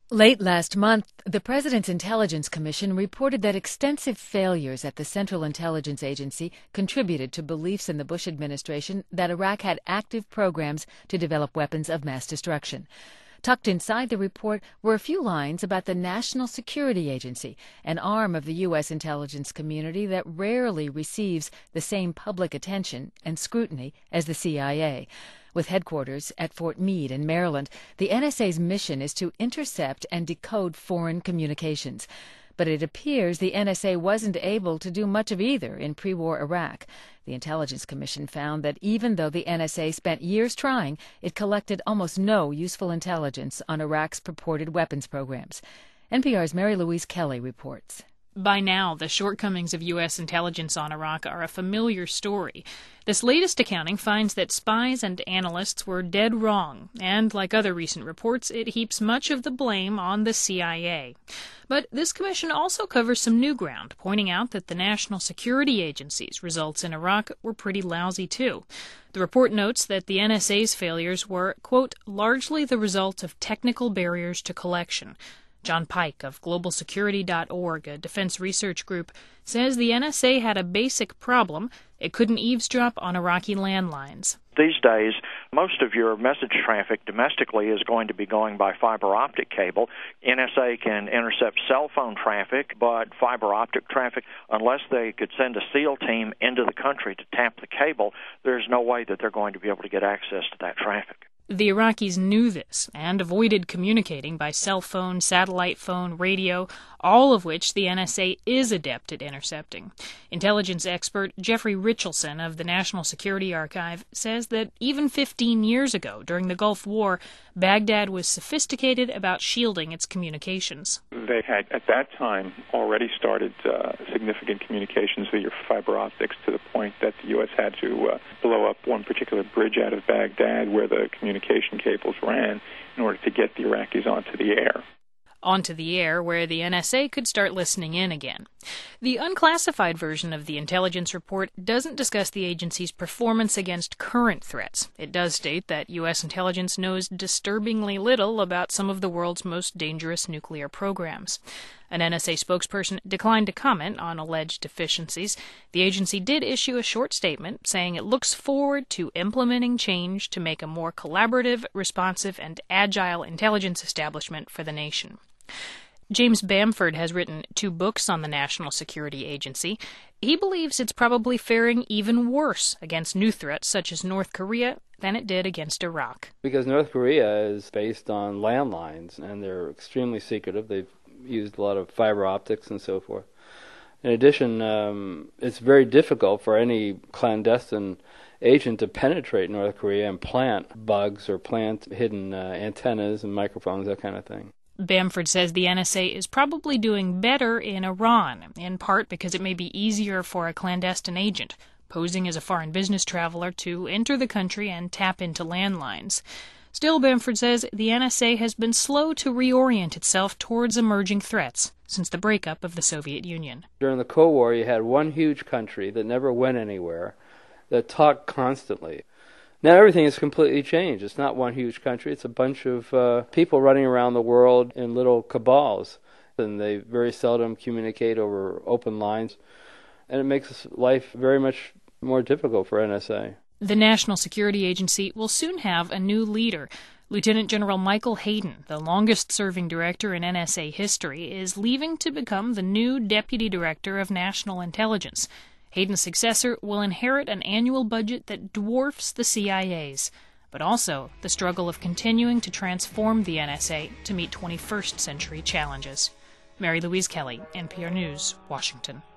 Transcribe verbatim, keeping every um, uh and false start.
Late last month, the President's Intelligence Commission reported that extensive failures at the Central Intelligence Agency contributed to beliefs in the Bush administration that Iraq had active programs to develop weapons of mass destruction. Tucked inside the report were a few lines about the National Security Agency, an arm of the U S intelligence community that rarely receives the same public attention and scrutiny as the C I A. With headquarters at Fort Meade in Maryland, the N S A's mission is to intercept and decode foreign communications. But it appears the N S A wasn't able to do much of either in pre-war Iraq. The Intelligence Commission found that even though the N S A spent years trying, it collected almost no useful intelligence on Iraq's purported weapons programs. N P R's Mary Louise Kelly reports. By now, the shortcomings of U S intelligence on Iraq are a familiar story. This latest accounting finds that spies and analysts were dead wrong, and like other recent reports, it heaps much of the blame on the C I A. But this commission also covers some new ground, pointing out that the National Security Agency's results in Iraq were pretty lousy too. The report notes that the N S A's failures were, quote, largely the result of technical barriers to collection. John Pike of global security dot org, a defense research group, says the N S A had a basic problem. It couldn't eavesdrop on Iraqi landlines. These days, most of your message traffic domestically is going to be going by fiber optic cable. N S A can intercept cell phone traffic, but fiber optic traffic, unless they could send a SEAL team into the country to tap the cable, there's no way that they're going to be able to get access to that traffic. The Iraqis knew this and avoided communicating by cell phone, satellite phone, radio, all of which the N S A is adept at intercepting. Intelligence expert Jeffrey Richelson of the National Security Archive says that even fifteen years ago, during the Gulf War, Baghdad was sophisticated about shielding its communications. They had, at that time, already started uh, significant communications via fiber optics to the point that the U S had to uh, blow up one particular bridge out of Baghdad where the communication cables ran in order to get the Iraqis onto the air. Onto the air, where the N S A could start listening in again. The unclassified version of the intelligence report doesn't discuss the agency's performance against current threats. It does state that U S intelligence knows disturbingly little about some of the world's most dangerous nuclear programs. An N S A spokesperson declined to comment on alleged deficiencies. The agency did issue a short statement saying it looks forward to implementing change to make a more collaborative, responsive, and agile intelligence establishment for the nation. James Bamford has written two books on the National Security Agency. He believes it's probably faring even worse against new threats such as North Korea than it did against Iraq. Because North Korea is based on landlines, and they're extremely secretive. They've used a lot of fiber optics and so forth. In addition, um, it's very difficult for any clandestine agent to penetrate North Korea and plant bugs or plant hidden uh, antennas and microphones, that kind of thing. Bamford says the N S A is probably doing better in Iran, in part because it may be easier for a clandestine agent, posing as a foreign business traveler, to enter the country and tap into landlines. Still, Bamford says the N S A has been slow to reorient itself towards emerging threats since the breakup of the Soviet Union. During the Cold War, you had one huge country that never went anywhere, that talked constantly. Now everything has completely changed. It's not one huge country. It's a bunch of uh, people running around the world in little cabals, and they very seldom communicate over open lines, and it makes life very much more difficult for N S A. The National Security Agency will soon have a new leader. Lieutenant General Michael Hayden, the longest-serving director in N S A history, is leaving to become the new Deputy Director of National Intelligence. Hayden's successor will inherit an annual budget that dwarfs the C I A's, but also the struggle of continuing to transform the N S A to meet twenty-first century challenges. Mary Louise Kelly, N P R News, Washington.